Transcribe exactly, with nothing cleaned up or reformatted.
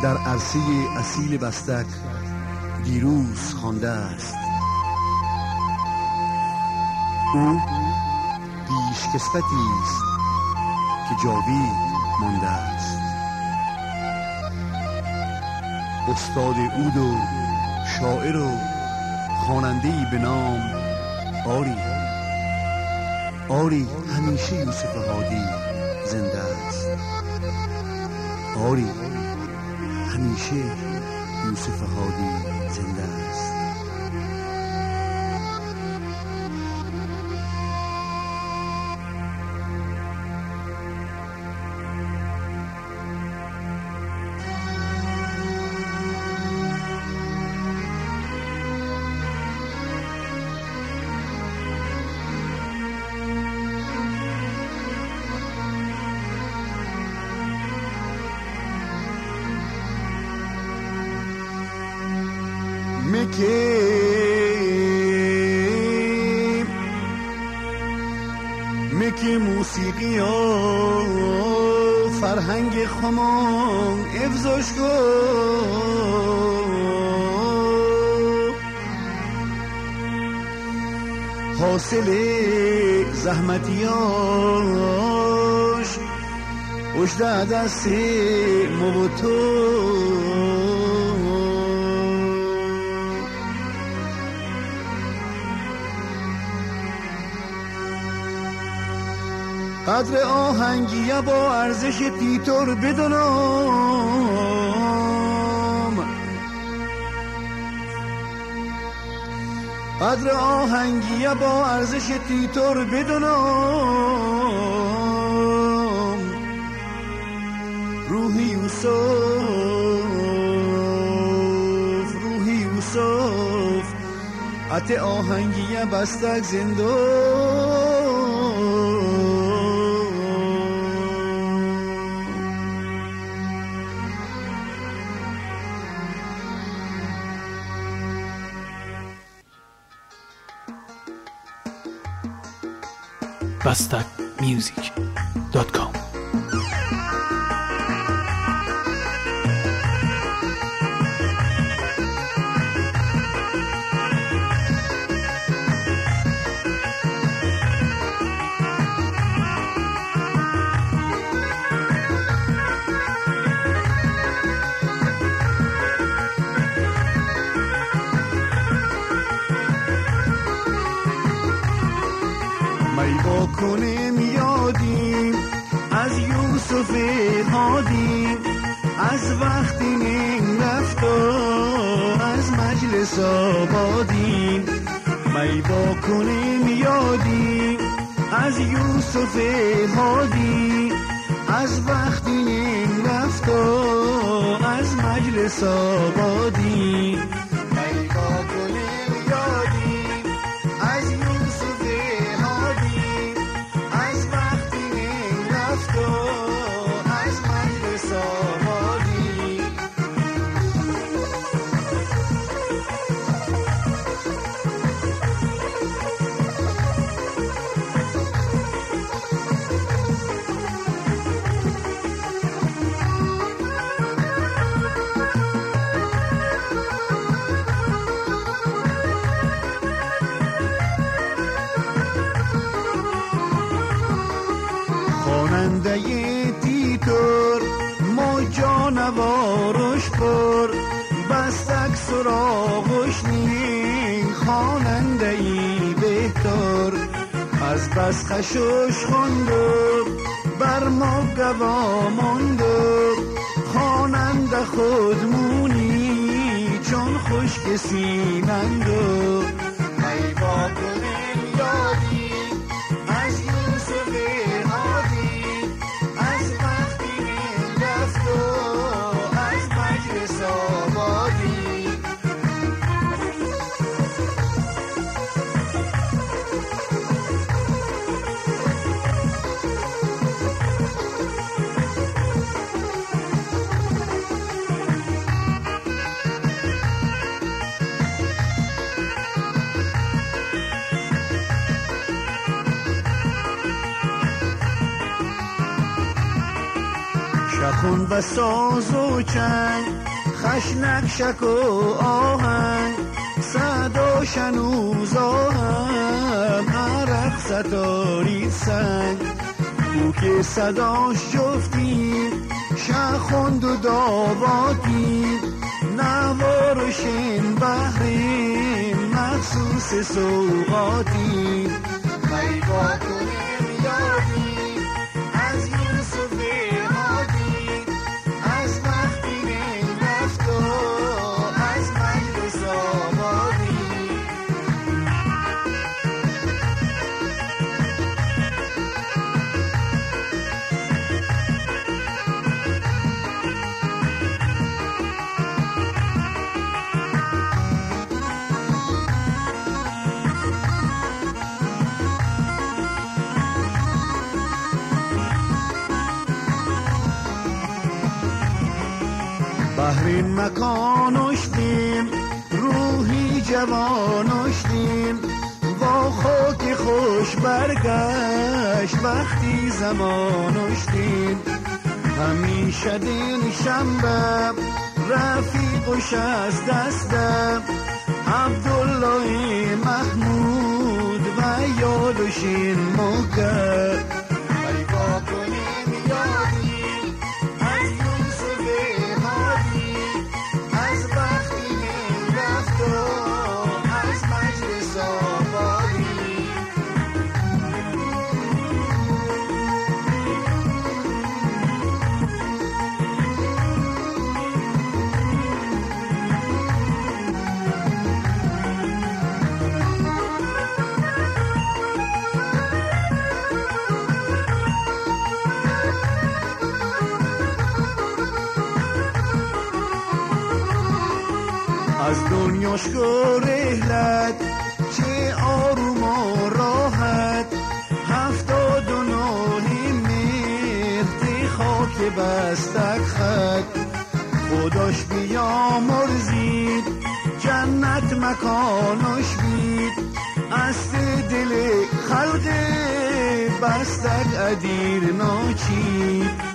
در عرصه اصیل بستک دیروز خوانده است. او پیش کسوتی است که جاوید مانده است. استاد عود و شاعر و خواننده‌ای به نام آری. آری همیشه یوسف هادی زنده است. آری همیشه یوسف هادی زنده است. مکه مکه موسیقی ها فرهنگ خمان افزاش کن، حاصل زحمتیاش اجده دست موتو. قدر آهنگیه با ارزش تیتر بدونم، قدر آهنگیه با ارزش تیتر بدونم. روحی یوسف روحی یوسف ات آهنگیه بستک زندان. bastak music dot com می با کنیم یادیم از یوسف هادی، از وقتی نیم رفت از مجلس آبادیم. می با کنیم یادیم از یوسف هادی، از وقتی نیم رفت از مجلس آبادیم. می با کنیم یادیم از یوسف از مجلس آبادی. خواننده تیتر ما جانوارش پر، بستک سراغش نیم خواننده ای بهتر. از بس خشوش خونده بر ما گوا مانده، خواننده خودمونی چون خشک سیننده. ای با کنیم یادی از یوسف هادی، از وقتی رفت از مجلس آبادی. شخون و ساز و چنگ، خشنک شک و آهنگ، صدا شنوز آهم، عرق ستاری سنگ. او که صداش جفتیم، شخوند و داواتیم، نوارشین بحریم، مخصوص سوقاتیم. ای با کنیم یادیم از یوسف هادی، از وقتی رفت و از مجلس آبادی. بحرین مکانشتیم، روحی جوانشتیم، با خاک خوش برگشت وقتی زمانشتیم. همیشه دین شنبه رفیقش از دستم، عبدالله محمود و یادشین مکر. ای با کنیم یادی از یوسف هادی، از وقتی رفت و از مجلس آبادی. از دنیاش که رحلت چه آروم و راحت، هفتاد و نهی مهر خاک بستک خط. خداش بیامرزید جنت مکانش بید، از دل خلق بستک ادیر ناچید.